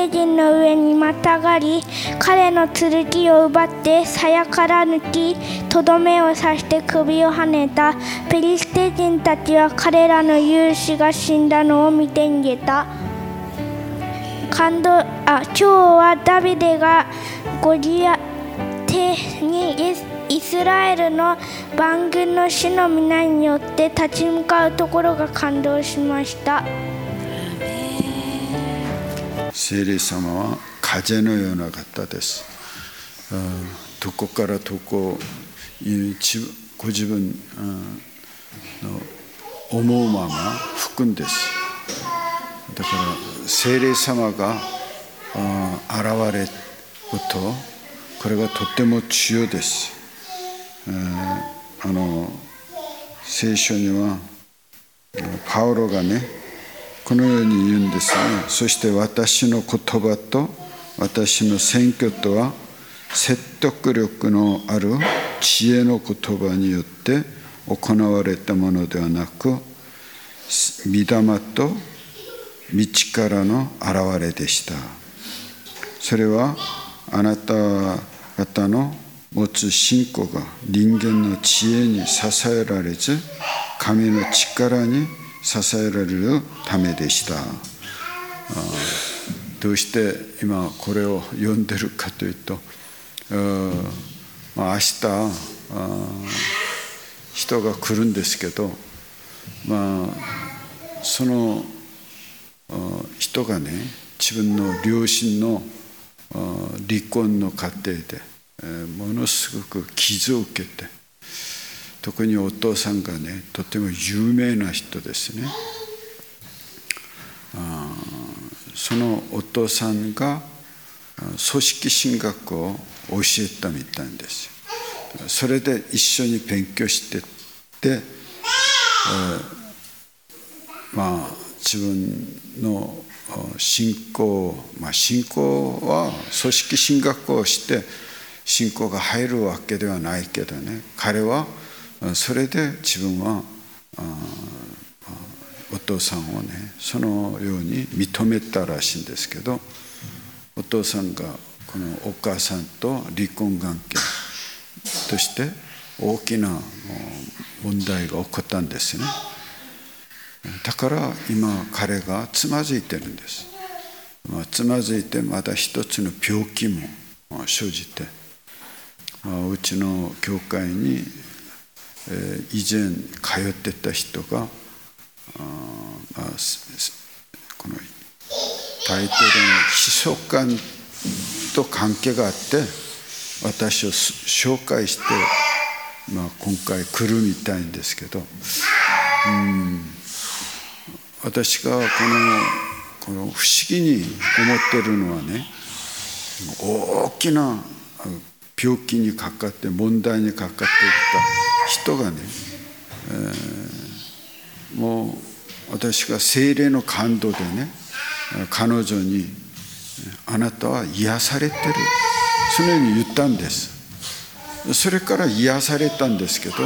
テ人の上にまたがり、彼の剣を奪って鞘から抜き、とどめを刺して首をはねた。ペリシテ人たちは彼らの勇士が死んだのを見て逃げた。今日はダビデがゴリアテにイスラエルの万軍の主の皆によって立ち向かうところが感動しました。 聖霊様は風のような方です。どこからどこご自分の思うまま吹くんです。だから聖霊様が現れること、これがとても重要です。聖書にはパウロがね、このように言うんですね。そして私の言葉と私の宣教とは説得力のある知恵の言葉によって行われたものではなく、御霊と道からの現れでした。それはあなた方の持つ信仰が人間の知恵に支えられず、神の力に支えられるためでした。どうして今これを読んでるかというと、明日人が来るんですけど、その人がね、自分の両親の離婚の過程でものすごく傷を受けて、特にお父さんがね、とても有名な人ですね。そのお父さんが組織神学を教えたみたいです。それで一緒に勉強してって、自分の信仰は組織神学をして信仰が入るわけではないけどね、彼はそれで自分はお父さんをね、そのように認めたらしいんですけど、お父さんがこのお母さんと離婚関係として大きな問題が起こったんですね。だから今彼がつまずいてるんです。つまずいてまた一つの病気も生じて、うちの教会に以前通ってた人がこの大統領の秘書官と関係があって私を紹介して、今回来るみたいんですけど、私がこの不思議に思ってるのはね、大きな病気にかかって問題にかかっていた人がね、もう私が聖霊の感動でね、彼女にあなたは癒されてる、そのように言ったんです。それから癒されたんですけど、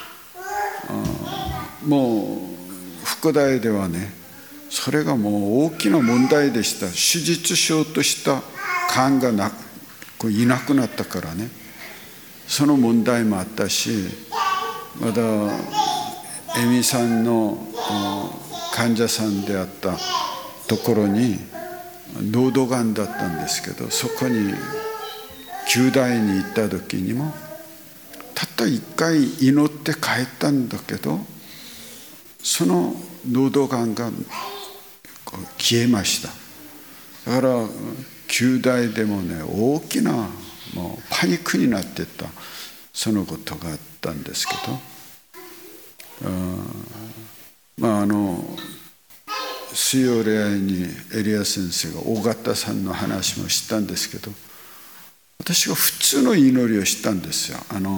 もう副題ではね、それがもう大きな問題でした。手術しようとした肝がいなくなったからね、その問題もあったし、まだエミさんの患者さんであったところに喉がんだったんですけど、そこに9代に行った時にもたった1回祈って帰ったんだけど、その喉がんが消えました。だから9代でもね、大きなもうパニックになってたそのことがあったんですけど、水曜礼拝にエリア先生が大型さんの話もしたんですけど、私が普通の祈りをしたんですよ。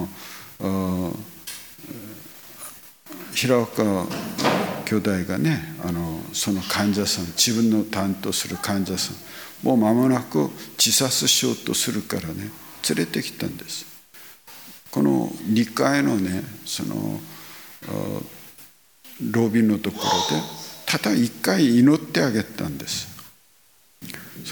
平岡兄弟がね、その患者さん、自分の担当する患者さん、もう間もなく自殺しようとするからね、連れてきたんです。この2階のね、そのロビーのところでただ1回祈ってあげたんです。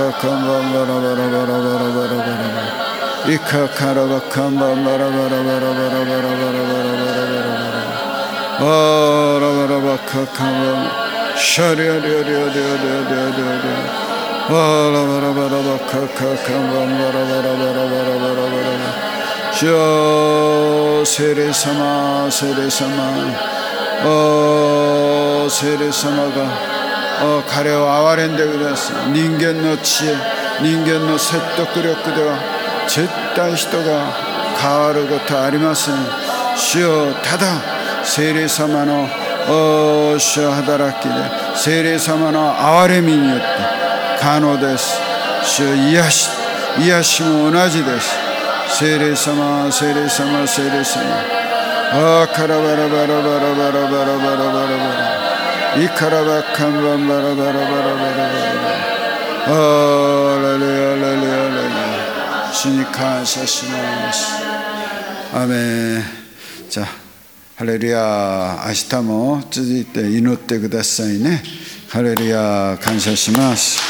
カカンバンバラバラバラバラバラバラバライカカラバカンバンバラバラバラバラバラバラバラバラバラバラバラバラバラバラカカンバンシャリアリアリアリアリアリアリアリアバラバラバラバカカカンバンバラバラバラバラバラバラ主よ聖霊様聖霊様聖霊様が彼を憐れんでください。人間の知恵人間の説得力では絶対人が変わることありません。主よただ聖霊様の主よ働きで聖霊様の憐れみによって可能です。主よ癒しも同じです。聖霊様聖霊様聖霊様カラバラバラバラバラバラバラバラバライカラバカンバンバラバラバラバラバラバラレレアレレアレレ主に感謝します。アメン。じゃあハレルヤ明日も続いて祈ってくださいね。ハレルヤ感謝します。